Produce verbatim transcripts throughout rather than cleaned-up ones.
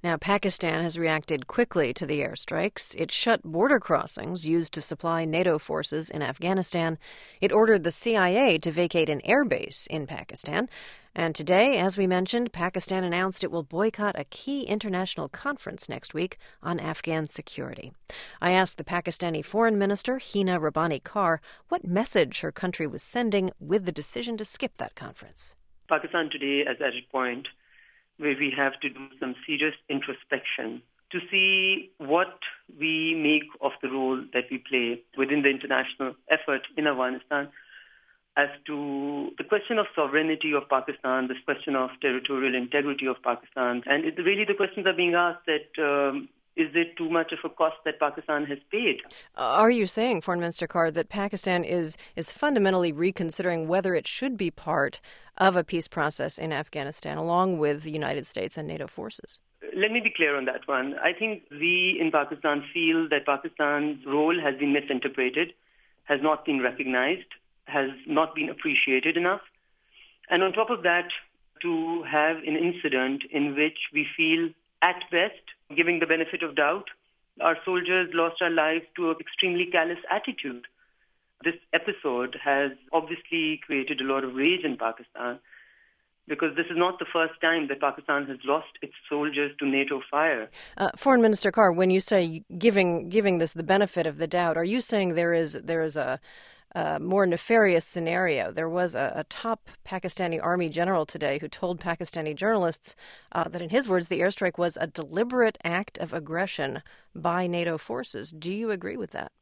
Now, Pakistan has reacted quickly to the airstrikes. It shut border crossings used to supply NATO forces in Afghanistan. It ordered the C I A to vacate an airbase in Pakistan. And today, as we mentioned, Pakistan announced it will boycott a key international conference next week on Afghan security. I asked the Pakistani Foreign Minister, Hina Rabbani Kar, what message her country was sending with the decision to skip that conference. Pakistan today is at a point where we have to do some serious introspection to see what we make of the role that we play within the international effort in Afghanistan as to the question of sovereignty of Pakistan, this question of territorial integrity of Pakistan. And it, really the questions are being asked that um, is it too much of a cost that Pakistan has paid? Are you saying, Foreign Minister Kar, that Pakistan is is fundamentally reconsidering whether it should be part of a peace process in Afghanistan, along with the United States and NATO forces? Let me be clear on that one. I think we in Pakistan feel that Pakistan's role has been misinterpreted, has not been recognized, has not been appreciated enough. And on top of that, to have an incident in which we feel, at best, giving the benefit of doubt, our soldiers lost our lives to an extremely callous attitude. This episode has obviously created a lot of rage in Pakistan because this is not the first time that Pakistan has lost its soldiers to NATO fire. Uh, Foreign Minister Kar, when you say giving giving this the benefit of the doubt, are you saying there is there is a Uh, more nefarious scenario? There was a, a top Pakistani army general today who told Pakistani journalists uh, that, in his words, the airstrike was a deliberate act of aggression by NATO forces. Do you agree with that?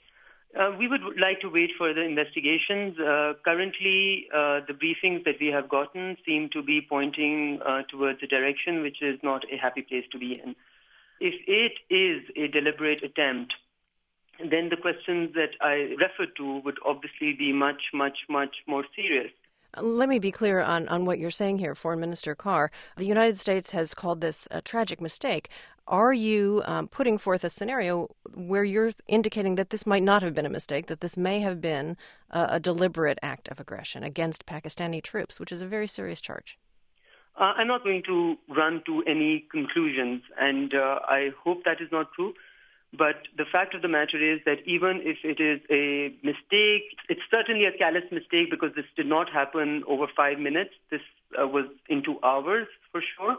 Uh, we would like to wait for the investigations. Uh, currently, uh, the briefings that we have gotten seem to be pointing uh, towards a direction which is not a happy place to be in. If it is a deliberate attempt, then the questions that I referred to would obviously be much, much, much more serious. Let me be clear on, on what you're saying here, Foreign Minister Kar. The United States has called this a tragic mistake. Are you um, putting forth a scenario where you're indicating that this might not have been a mistake, that this may have been a, a deliberate act of aggression against Pakistani troops, which is a very serious charge? Uh, I'm not going to run to any conclusions, and uh, I hope that is not true. But the fact of the matter is that even if it is a mistake, it's certainly a callous mistake because this did not happen over five minutes. This uh, was into hours for sure.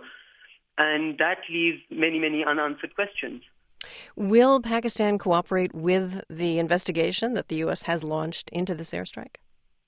And that leaves many, many unanswered questions. Will Pakistan cooperate with the investigation that the U S has launched into this airstrike?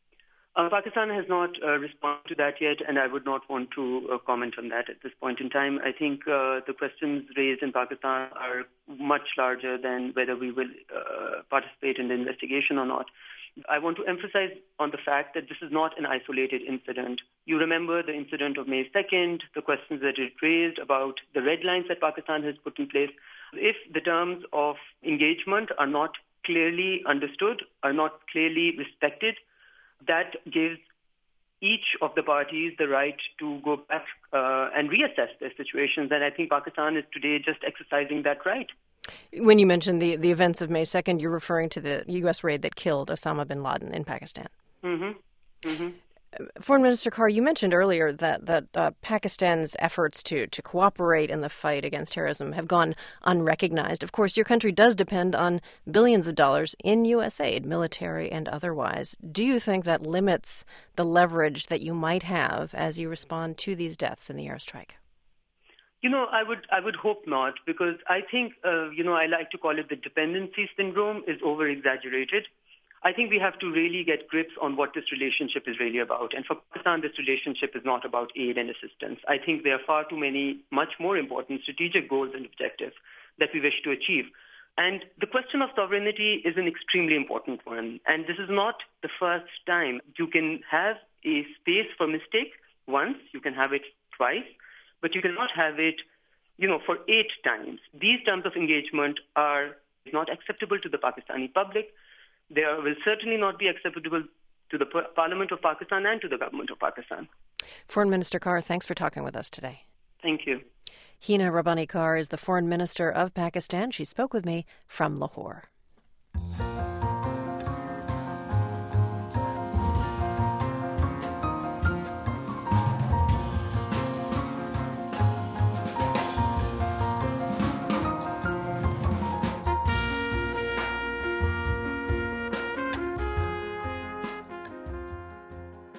Uh, Pakistan has not uh, responded to that yet, and I would not want to uh, comment on that at this point in time. I think uh, the questions raised in Pakistan are much larger than whether we will uh, participate in the investigation or not. I want to emphasize on the fact that this is not an isolated incident. You remember the incident of May second, the questions that it raised about the red lines that Pakistan has put in place. If the terms of engagement are not clearly understood, are not clearly respected, that gives each of the parties the right to go back uh, and reassess their situations. And I think Pakistan is today just exercising that right. When you mentioned the, the events of May second, you're referring to the U S raid that killed Osama bin Laden in Pakistan. Mm-hmm. Mm-hmm. Foreign Minister Kar, you mentioned earlier that, that uh, Pakistan's efforts to, to cooperate in the fight against terrorism have gone unrecognized. Of course, your country does depend on billions of dollars in U S aid, military and otherwise. Do you think that limits the leverage that you might have as you respond to these deaths in the airstrike? You know, I would I would hope not, because I think, uh, you know, I like to call it the dependency syndrome is over-exaggerated. I think we have to really get grips on what this relationship is really about. And for Pakistan, this relationship is not about aid and assistance. I think there are far too many, much more important strategic goals and objectives that we wish to achieve. And the question of sovereignty is an extremely important one. And this is not the first time. You can have a space for mistake once, you can have it twice, but you cannot have it, you know, for eight times. These terms of engagement are not acceptable to the Pakistani public. They will certainly not be acceptable to the Parliament of Pakistan and to the government of Pakistan. Foreign Minister Kar, thanks for talking with us today. Thank you. Hina Rabbani Kar is the Foreign Minister of Pakistan. She spoke with me from Lahore.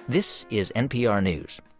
This is N P R News.